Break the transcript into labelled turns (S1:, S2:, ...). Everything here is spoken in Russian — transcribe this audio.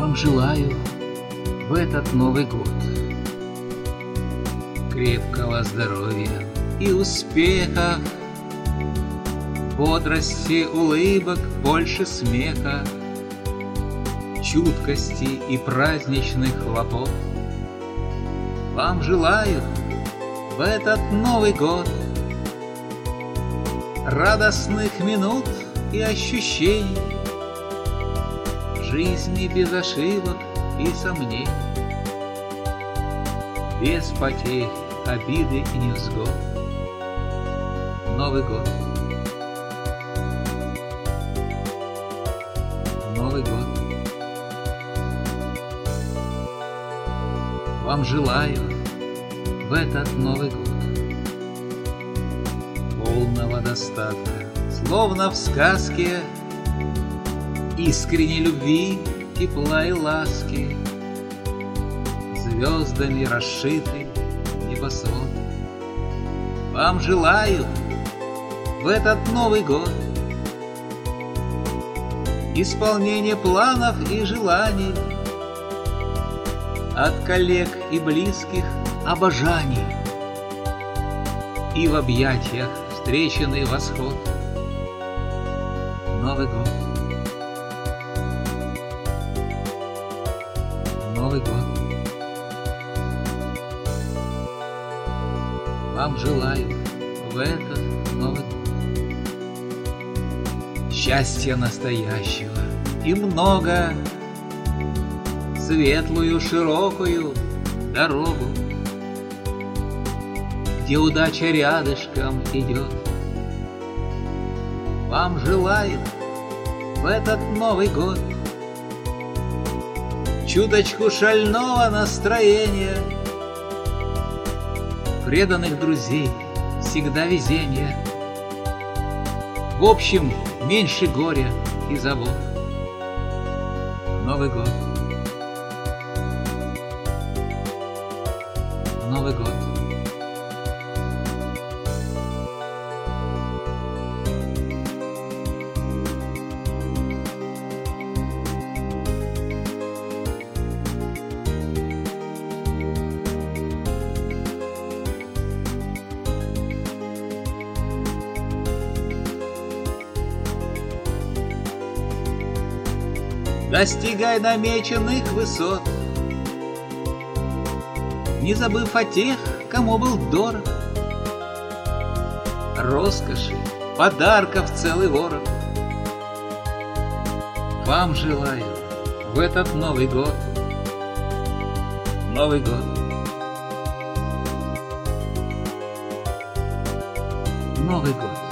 S1: Вам желаю в этот Новый год крепкого здоровья и успехов, бодрости, улыбок, больше смеха, чуткости и праздничных хлопот. Вам желаю в этот Новый год радостных минут и ощущений, жизни без ошибок и сомнений, без потерь, обиды и невзгод. Новый год. Новый год. Вам желаю в этот Новый год полного достатка, словно в сказке, искренней любви, тепла и ласки, звездами расшитый небосвод. Вам желаю в этот Новый год исполнения планов и желаний, от коллег и близких обожаний, и в объятиях встреченный восход. Новый год. Новый год. Вам желаю в этот Новый год счастья настоящего и много, светлую широкую дорогу, где удача рядышком идет. Вам желаю в этот Новый год чуточку шального настроения, преданных друзей, всегда везения, в общем, меньше горя и забот. Новый год. Новый год. Достигай намеченных высот, не забыв о тех, кому был дорог. Роскоши, подарков целый ворох. Вам желаю в этот Новый год. Новый год. Новый год.